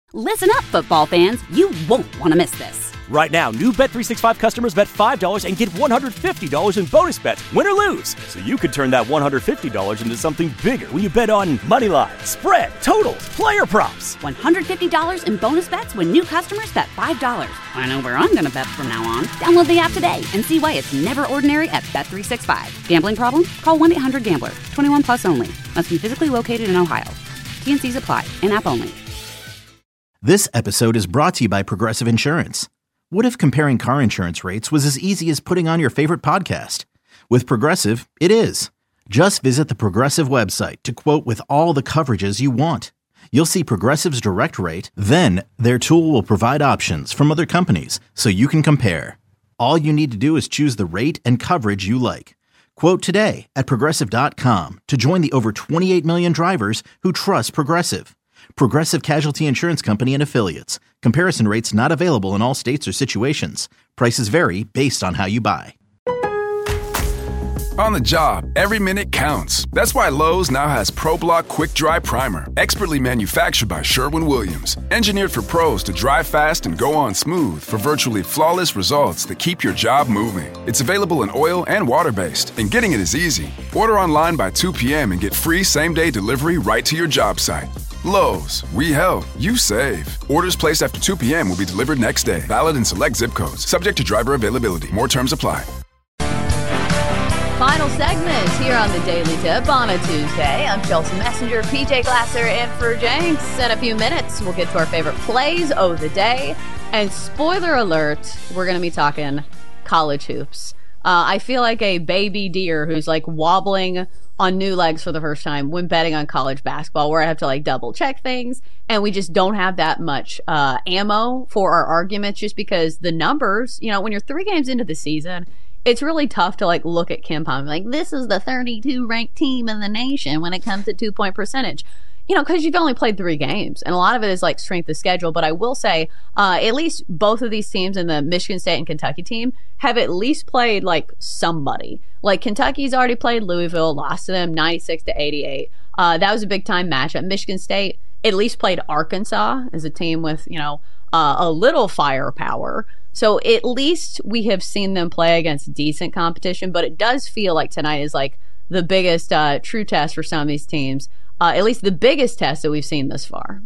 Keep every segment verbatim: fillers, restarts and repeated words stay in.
Listen up, football fans. You won't want to miss this. Right now, new Bet three sixty-five customers bet five dollars and get one hundred fifty dollars in bonus bets, win or lose. So you could turn that one hundred fifty dollars into something bigger when you bet on money line, spread, totals, player props. one hundred fifty dollars in bonus bets when new customers bet five dollars. I know where I'm going to bet from now on. Download the app today and see why it's never ordinary at Bet three sixty-five. Gambling problem? Call one eight hundred gambler. twenty-one plus only. Must be physically located in Ohio. T N Cs apply. In-app only. This episode is brought to you by Progressive Insurance. What if comparing car insurance rates was as easy as putting on your favorite podcast? With Progressive, it is. Just visit the Progressive website to quote with all the coverages you want. You'll see Progressive's direct rate, then their tool will provide options from other companies so you can compare. All you need to do is choose the rate and coverage you like. Quote today at Progressive dot com to join the over twenty-eight million drivers who trust Progressive. Progressive Casualty Insurance Company and Affiliates. Comparison rates not available in all states or situations. Prices vary based on how you buy. On the job, every minute counts. That's why Lowe's now has ProBlock Quick Dry Primer, expertly manufactured by Sherwin-Williams. Engineered for pros to dry fast and go on smooth for virtually flawless results that keep your job moving. It's available in oil and water-based, and getting it is easy. Order online by two p.m. and get free same-day delivery right to your job site. Lowe's, we help, you save. Orders placed after two p.m. will be delivered next day. Valid in select zip codes. Subject to driver availability. More terms apply. Final segment here on the Daily Tip on a Tuesday. I'm Chelsea Messenger, P J Glasser, and for Jenks. In a few minutes, we'll get to our favorite plays of the day. And spoiler alert, we're going to be talking college hoops. Uh, I feel like a baby deer who's like wobbling on new legs for the first time when betting on college basketball, where I have to like double check things, and we just don't have that much uh, ammo for our arguments, just because the numbers, you know, when you're three games into the season, it's really tough to like look at KenPom like, this is the thirty-two ranked team in the nation when it comes to two point percentage. You know, because you've only played three games, and a lot of it is like strength of schedule. But I will say, uh, at least both of these teams, and the Michigan State and Kentucky team, have at least played like somebody. Like Kentucky's already played Louisville, lost to them ninety-six to eighty-eight. Uh, that was a big time matchup. Michigan State at least played Arkansas as a team with, you know, uh, a little firepower. So at least we have seen them play against decent competition. But it does feel like tonight is like the biggest uh, true test for some of these teams. Uh, at least the biggest test that we've seen this far.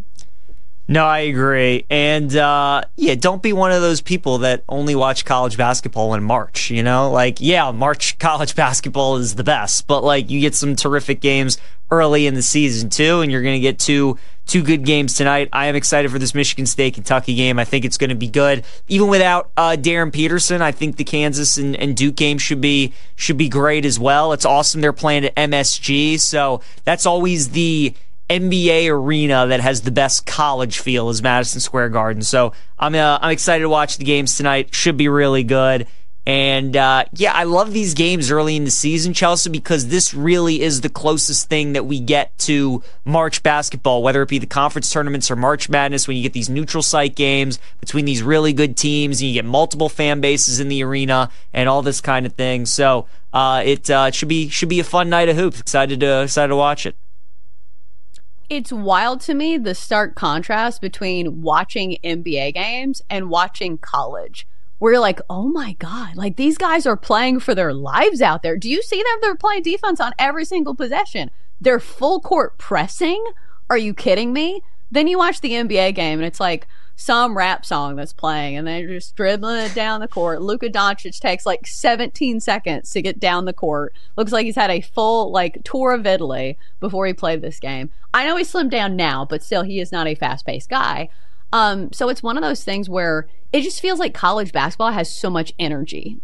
No, I agree. And, uh, yeah, don't be one of those people that only watch college basketball in March, you know? Like, yeah, March college basketball is the best, but, like, you get some terrific games early in the season, too, and you're going to get two two good games tonight. I am excited for this Michigan State-Kentucky game. I think it's going to be good. Even without uh, Darren Peterson, I think the Kansas and, and Duke game should be should be great as well. It's awesome they're playing at M S G, so that's always the N B A arena that has the best college feel is Madison Square Garden. So I'm uh, I'm excited to watch the games tonight. Should be really good. And uh, yeah, I love these games early in the season, Chelsea, because this really is the closest thing that we get to March basketball, whether it be the conference tournaments or March Madness, when you get these neutral site games between these really good teams and you get multiple fan bases in the arena and all this kind of thing. So uh, it uh, should be should be a fun night of hoops. Excited to excited to watch it. It's wild to me, the stark contrast between watching N B A games and watching college, where you're like, oh my God, like these guys are playing for their lives out there. Do you see them? They're playing defense on every single possession. They're full court pressing. Are you kidding me? Then you watch the N B A game and it's like some rap song that's playing and they're just dribbling it down the court. Luka Doncic takes like seventeen seconds to get down the court. Looks like he's had a full like tour of Italy before he played this game. I know he's slimmed down now, but still he is not a fast-paced guy. Um, so it's one of those things where it just feels like college basketball has so much energy.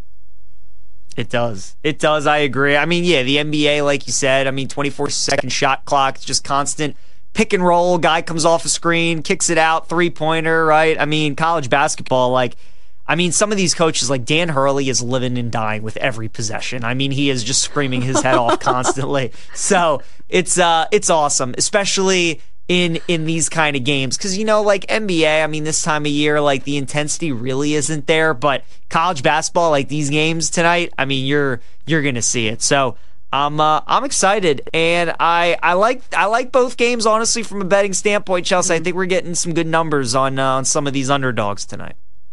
It does. It does. I agree. I mean, yeah, the N B A, like you said, I mean, twenty-four second shot clock. It's just constant pick and roll. Guy comes off a screen, kicks it out, three-pointer, right? I mean, college basketball, like, I mean, some of these coaches, like Dan Hurley, is living and dying with every possession. I mean, he is just screaming his head off constantly. So it's uh, it's awesome, especially in in these kind of games, because, you know, like N B A, I mean, this time of year, like the intensity really isn't there, but college basketball, like these games tonight, I mean, you're you're gonna see it. So I'm uh, I'm excited, and I I like I like both games honestly from a betting standpoint, Chelsea. I think we're getting some good numbers on uh, on some of these underdogs tonight.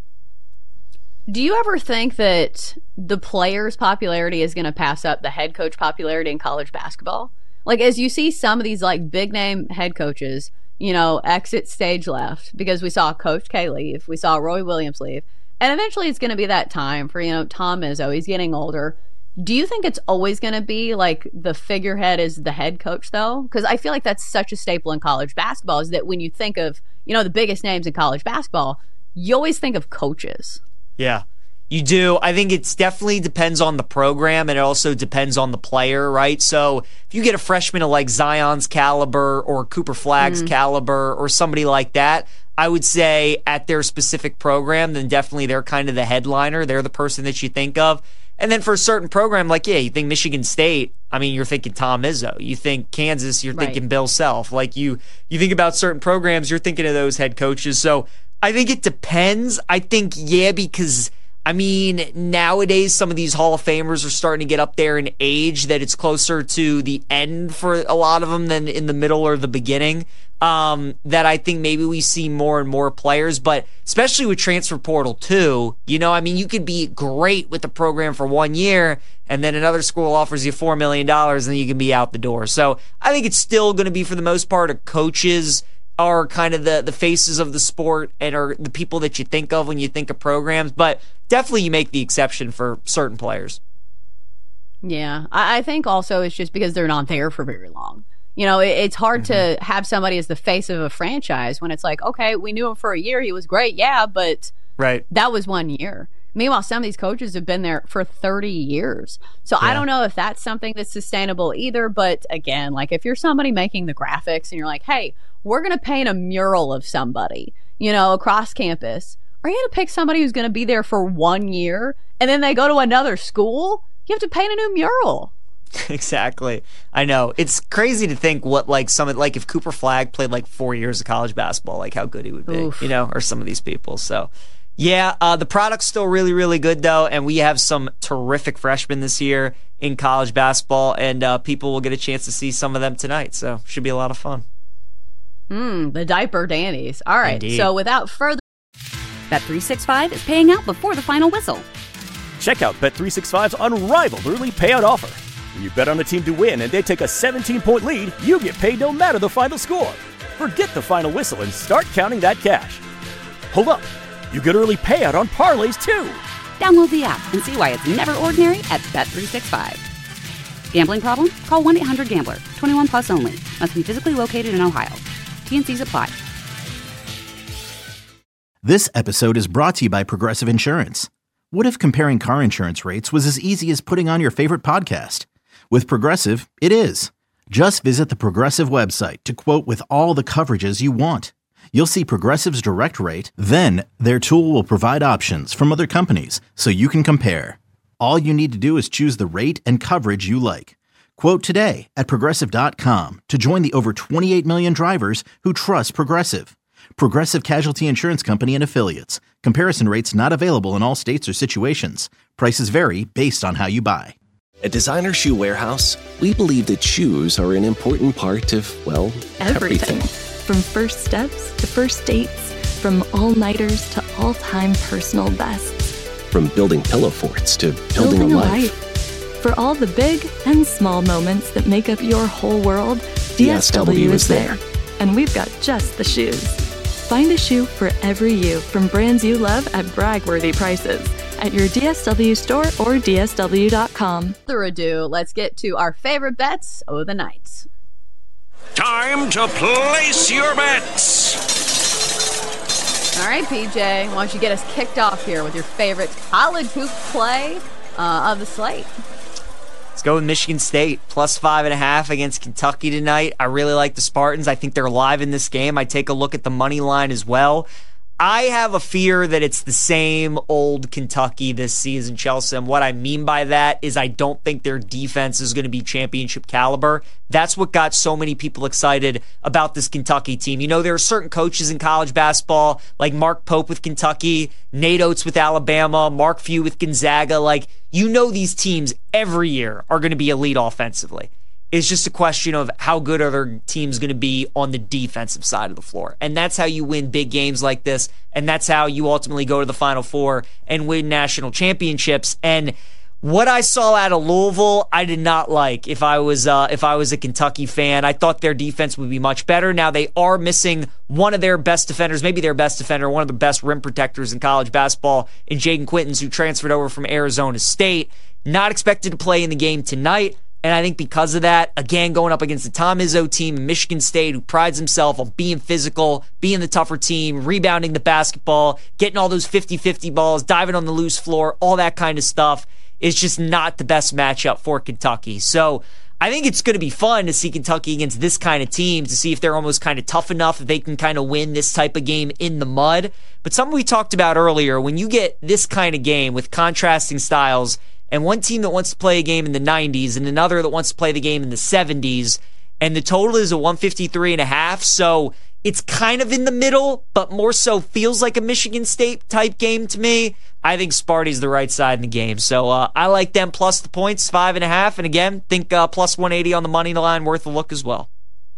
Do you ever think that the players' popularity is going to pass up the head coach popularity in college basketball? Like, as you see some of these like big name head coaches, you know, exit stage left because we saw Coach K leave, we saw Roy Williams leave, and eventually it's going to be that time for, you know, Tom Izzo. He's getting older. Do you think it's always going to be like the figurehead is the head coach though? Because I feel like that's such a staple in college basketball is that when you think of, you know, the biggest names in college basketball, you always think of coaches. Yeah, you do. I think it definitely depends on the program, and it also depends on the player, right? So if you get a freshman of like Zion's caliber or Cooper Flagg's mm. caliber or somebody like that, I would say at their specific program, then definitely they're kind of the headliner. They're the person that you think of. And then for a certain program, like, yeah, you think Michigan State, I mean, you're thinking Tom Izzo. You think Kansas, you're right. thinking Bill Self. Like, you, you think about certain programs, you're thinking of those head coaches. So I think it depends. I think, yeah, because, I mean, nowadays some of these Hall of Famers are starting to get up there in age that it's closer to the end for a lot of them than in the middle or the beginning. Um, that I think maybe we see more and more players, but especially with transfer portal too, you know, I mean, you could be great with the program for one year and then another school offers you four million dollars and then you can be out the door. So I think it's still going to be, for the most part, a coaches are kind of the, the faces of the sport and are the people that you think of when you think of programs, but definitely you make the exception for certain players. Yeah, I, I think also it's just because they're not there for very long. You know, it, it's hard mm-hmm. to have somebody as the face of a franchise when it's like, okay, we knew him for a year, he was great, yeah, but right. that was one year. Meanwhile, some of these coaches have been there for thirty years. So yeah. I don't know if that's something that's sustainable either, but again, like if you're somebody making the graphics and you're like, hey, we're going to paint a mural of somebody, you know, across campus, are you going to pick somebody who's going to be there for one year and then they go to another school? You have to paint a new mural. Exactly. I know. It's crazy to think what, like, some, like, if Cooper Flagg played, like, four years of college basketball, like, how good he would be, Oof. you know, or some of these people. So, yeah, uh, the product's still really, really good, though, and we have some terrific freshmen this year in college basketball, and uh, people will get a chance to see some of them tonight, so should be a lot of fun. Hmm, the diaper Dannies. All right, Indeed. So without further... Bet three sixty-five is paying out before the final whistle. Check out Bet three sixty-five's unrivaled early payout offer. When you bet on a team to win and they take a seventeen-point lead, you get paid no matter the final score. Forget the final whistle and start counting that cash. Hold up. You get early payout on parlays, too. Download the app and see why it's never ordinary at Bet three sixty-five. Gambling problem? Call one eight hundred gambler. twenty-one plus only. Must be physically located in Ohio. T and C's apply. This episode is brought to you by Progressive Insurance. What if comparing car insurance rates was as easy as putting on your favorite podcast? With Progressive, it is. Just visit the Progressive website to quote with all the coverages you want. You'll see Progressive's direct rate, then their tool will provide options from other companies so you can compare. All you need to do is choose the rate and coverage you like. Quote today at Progressive dot com to join the over twenty-eight million drivers who trust Progressive. Progressive Casualty Insurance Company and Affiliates. Comparison rates not available in all states or situations. Prices vary based on how you buy. At Designer Shoe Warehouse, we believe that shoes are an important part of, well, everything. everything. From first steps to first dates, from all-nighters to all-time personal bests. From building pillow forts to building, building a, a life. life. For all the big and small moments that make up your whole world, D S W is there. And we've got just the shoes. Find a shoe for every you from brands you love at brag-worthy prices at your D S W store or D S W dot com. Without further ado, let's get to our favorite bets of the night. Time to place your bets. All right, P J, why don't you get us kicked off here with your favorite college hoop play uh, of the slate? Let's go with Michigan State, plus five and a half against Kentucky tonight. I really like the Spartans. I think they're live in this game. I take a look at the money line as well. I have a fear that it's the same old Kentucky this season, Chelsea. And what I mean by that is I don't think their defense is going to be championship caliber. That's what got so many people excited about this Kentucky team. You know, there are certain coaches in college basketball, like Mark Pope with Kentucky, Nate Oates with Alabama, Mark Few with Gonzaga. Like, you know these teams every year are going to be elite offensively. It's just a question of how good are their teams going to be on the defensive side of the floor. And that's how you win big games like this. And that's how you ultimately go to the Final Four and win national championships. And what I saw out of Louisville, I did not like. If I was uh, if I was a Kentucky fan, I thought their defense would be much better. Now they are missing one of their best defenders, maybe their best defender, one of the best rim protectors in college basketball, in Jaden Quintons, who transferred over from Arizona State. Not expected to play in the game tonight. And I think because of that, again, going up against the Tom Izzo team in Michigan State, who prides himself on being physical, being the tougher team, rebounding the basketball, getting all those fifty-fifty balls, diving on the loose floor, all that kind of stuff, is just not the best matchup for Kentucky. So I think it's going to be fun to see Kentucky against this kind of team, to see if they're almost kind of tough enough that they can kind of win this type of game in the mud. But something we talked about earlier, when you get this kind of game with contrasting styles, and one team that wants to play a game in the nineties and another that wants to play the game in the seventies, and the total is a one fifty-three and a half, so it's kind of in the middle, but more so feels like a Michigan State type game to me. I think Sparty's the right side in the game, so uh, I like them plus the points, five and a half, and again, think uh, plus one eighty on the money line, worth a look as well.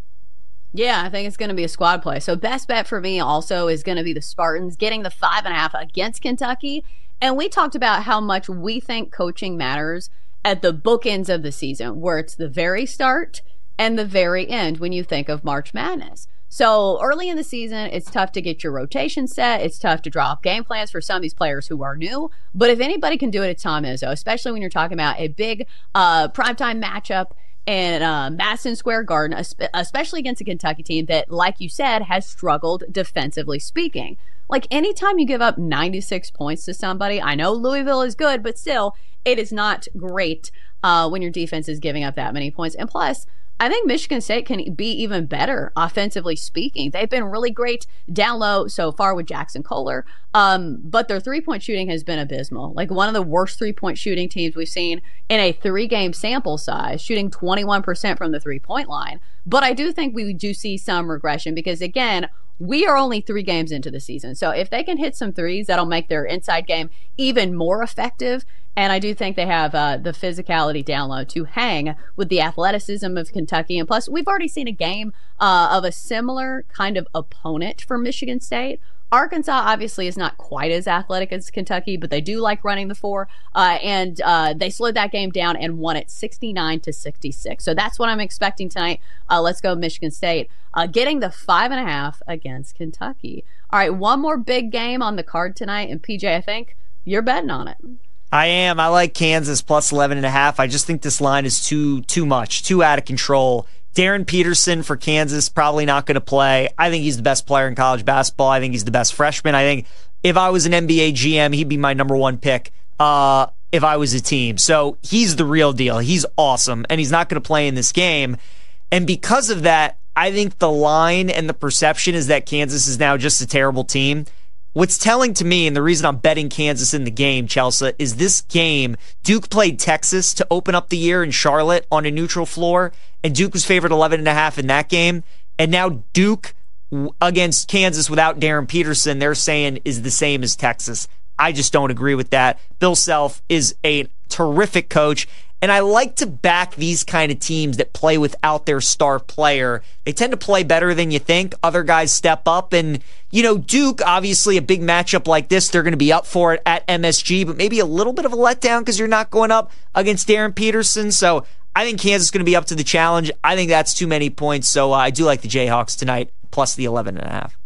Yeah, I think it's going to be a squad play. So best bet for me also is going to be the Spartans getting the five and a half against Kentucky. And we talked about how much we think coaching matters at the bookends of the season, where it's the very start and the very end when you think of March Madness. So early in the season, it's tough to get your rotation set. It's tough to draw up game plans for some of these players who are new. But if anybody can do it, it's Tom Izzo, especially when you're talking about a big uh, primetime matchup in uh, Madison Square Garden, especially against a Kentucky team that, like you said, has struggled defensively speaking. Like, anytime you give up ninety-six points to somebody, I know Louisville is good, but still, it is not great uh, when your defense is giving up that many points. And plus, I think Michigan State can be even better offensively speaking. They've been really great down low so far with Jackson Kohler, um, but their three-point shooting has been abysmal. Like, one of the worst three-point shooting teams we've seen in a three-game sample size, shooting twenty-one percent from the three-point line. But I do think we do see some regression because, again, we are only three games into the season. So if they can hit some threes, that'll make their inside game even more effective. And I do think they have uh, the physicality down low to hang with the athleticism of Kentucky. And plus, we've already seen a game uh, of a similar kind of opponent for Michigan State. Arkansas obviously is not quite as athletic as Kentucky, but they do like running the four. Uh, and uh, they slowed that game down and won it sixty-nine to sixty-six. So that's what I'm expecting tonight. Uh, let's go Michigan State. Uh, getting the five and a half against Kentucky. All right, one more big game on the card tonight. And P J, I think you're betting on it. I am. I like Kansas plus eleven and a half. I just think this line is too too much, too out of control. Darren Peterson for Kansas, probably not going to play. I think he's the best player in college basketball. I think he's the best freshman. I think if I was an N B A G M, he'd be my number one pick uh, if I was a team. So he's the real deal. He's awesome, and he's not going to play in this game. And because of that, I think the line and the perception is that Kansas is now just a terrible team. What's telling to me, and the reason I'm betting Kansas in the game, Chelsea, is this game, Duke played Texas to open up the year in Charlotte on a neutral floor, and Duke was favored eleven and a half in that game. And now Duke against Kansas without Darren Peterson, they're saying is the same as Texas. I just don't agree with that. Bill Self is a terrific coach, and I like to back these kind of teams that play without their star player. They tend to play better than you think. Other guys step up, and, you know, Duke, obviously a big matchup like this, they're going to be up for it at M S G, but maybe a little bit of a letdown because you're not going up against Darren Peterson. So I think Kansas is going to be up to the challenge. I think that's too many points, so uh, I do like the Jayhawks tonight, plus the eleven and a half.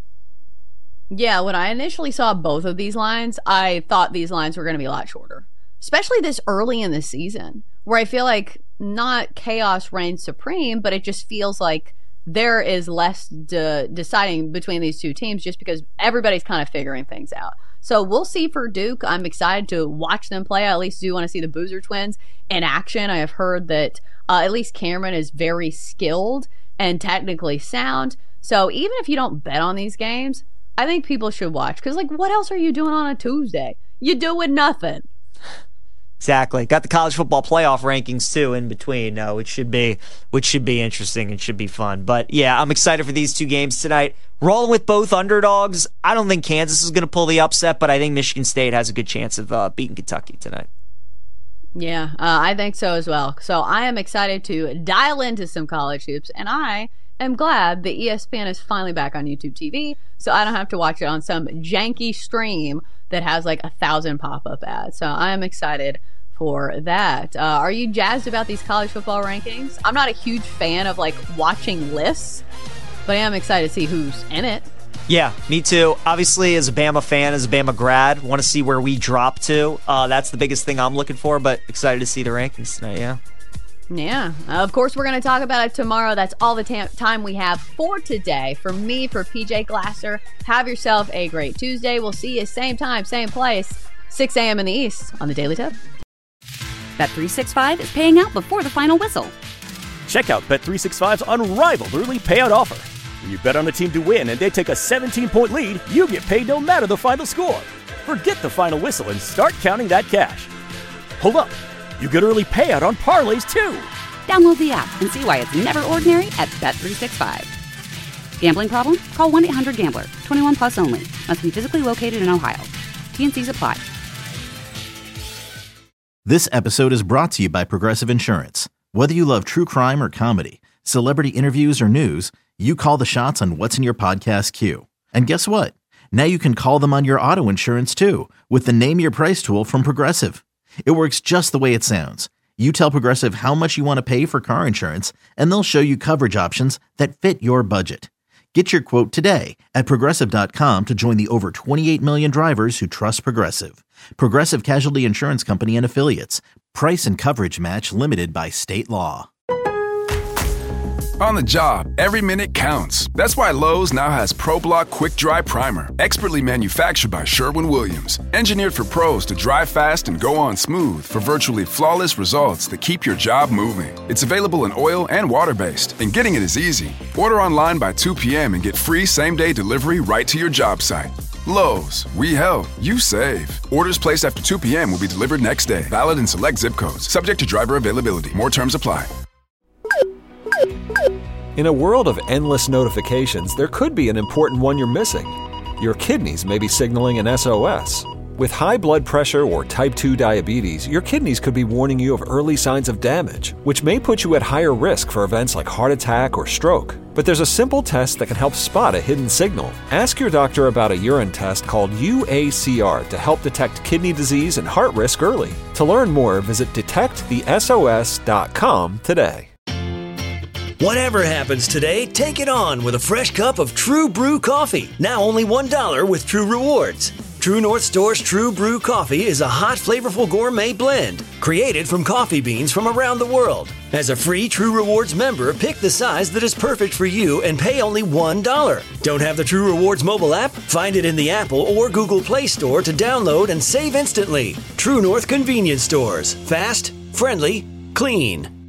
Yeah, when I initially saw both of these lines, I thought these lines were going to be a lot shorter, especially this early in the season, where I feel like not chaos reigns supreme, but it just feels like there is less de- deciding between these two teams just because everybody's kind of figuring things out. So we'll see for Duke. I'm excited to watch them play. I at least do want to see the Boozer twins in action. I have heard that uh, at least Cameron is very skilled and technically sound. So even if you don't bet on these games, I think people should watch because, like, what else are you doing on a Tuesday? You doing nothing. Exactly. Got the college football playoff rankings too in between, uh, which should be which should be interesting and should be fun. But yeah, I'm excited for these two games tonight. Rolling with both underdogs. I don't think Kansas is going to pull the upset, but I think Michigan State has a good chance of uh, beating Kentucky tonight. Yeah, uh, I think so as well. So I am excited to dial into some college hoops, and I am glad that E S P N is finally back on YouTube T V, so I don't have to watch it on some janky stream that has like a thousand pop-up ads. So I am excited for that. Uh, are you jazzed about these college football rankings? I'm not a huge fan of like watching lists, but I am excited to see who's in it. Yeah, me too. Obviously, as a Bama fan, as a Bama grad, want to see where we drop to. Uh, that's the biggest thing I'm looking for, but excited to see the rankings tonight, yeah. Yeah, uh, of course, we're going to talk about it tomorrow. That's all the ta- time we have for today. For me, for P J Glasser, have yourself a great Tuesday. We'll see you same time, same place, six a.m. in the East on the Daily Tip. Bet three sixty-five is paying out before the final whistle. Check out Bet three sixty-five's unrivaled early payout offer. When you bet on a team to win and they take a seventeen-point lead, you get paid no matter the final score. Forget the final whistle and start counting that cash. Hold up. You get early payout on parlays, too. Download the app and see why it's never ordinary at Bet three sixty-five. Gambling problem? Call one eight hundred gambler. twenty-one plus only. Must be physically located in Ohio. T N Cs apply. This episode is brought to you by Progressive Insurance. Whether you love true crime or comedy, celebrity interviews or news, you call the shots on what's in your podcast queue. And guess what? Now you can call them on your auto insurance, too, with the Name Your Price tool from Progressive. It works just the way it sounds. You tell Progressive how much you want to pay for car insurance, and they'll show you coverage options that fit your budget. Get your quote today at Progressive dot com to join the over twenty-eight million drivers who trust Progressive. Progressive Casualty Insurance Company and Affiliates. Price and coverage match limited by state law. On the job, every minute counts. That's why Lowe's now has ProBlock Quick Dry Primer, expertly manufactured by Sherwin-Williams. Engineered for pros to dry fast and go on smooth for virtually flawless results that keep your job moving. It's available in oil and water-based, and getting it is easy. Order online by two p.m. and get free same-day delivery right to your job site. Lowe's, we help, you save. Orders placed after two p.m. will be delivered next day. Valid in select zip codes. Subject to driver availability. More terms apply. In a world of endless notifications, there could be an important one you're missing. Your kidneys may be signaling an S O S. With high blood pressure or type two diabetes, your kidneys could be warning you of early signs of damage, which may put you at higher risk for events like heart attack or stroke. But there's a simple test that can help spot a hidden signal. Ask your doctor about a urine test called U A C R to help detect kidney disease and heart risk early. To learn more, visit detect the S O S dot com today. Whatever happens today, take it on with a fresh cup of True Brew coffee. Now only one dollar with True Rewards. True North Store's True Brew coffee is a hot, flavorful gourmet blend created from coffee beans from around the world. As a free True Rewards member, pick the size that is perfect for you and pay only one dollar. Don't have the True Rewards mobile app? Find it in the Apple or Google Play Store to download and save instantly. True North Convenience Stores. Fast, friendly, clean.